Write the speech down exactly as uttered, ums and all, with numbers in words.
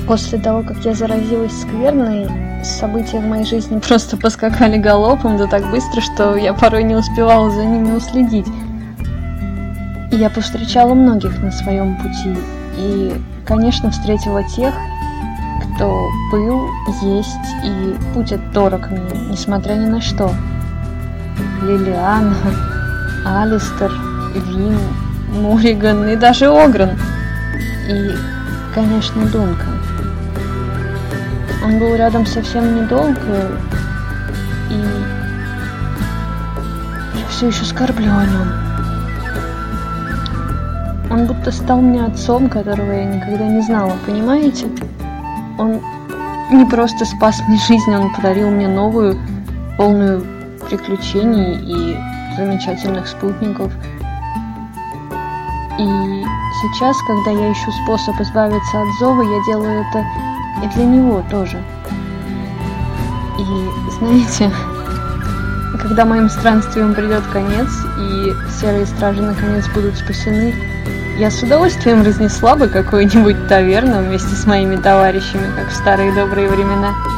После того, как я заразилась скверной, события в моей жизни просто поскакали галопом, да так быстро, что я порой не успевала за ними уследить. И я повстречала многих на своем пути, и, конечно, встретила тех, кто был, есть, и путь этот дорог мне, несмотря ни на что. Лилиана, Алистер, Вин, Морриган и даже Огран. И, конечно, Дункан. Он был рядом совсем недолго, и я все еще скорблю о нем. Он будто стал мне отцом, которого я никогда не знала, понимаете? Он не просто спас мне жизнь, он подарил мне новую, полную приключений и замечательных спутников. И сейчас, когда я ищу способ избавиться от зова, я делаю это и для него тоже. И знаете, когда моим странствиям придет конец, и серые стражи наконец будут спасены, я с удовольствием разнесла бы какую-нибудь таверну вместе с моими товарищами, как в старые добрые времена.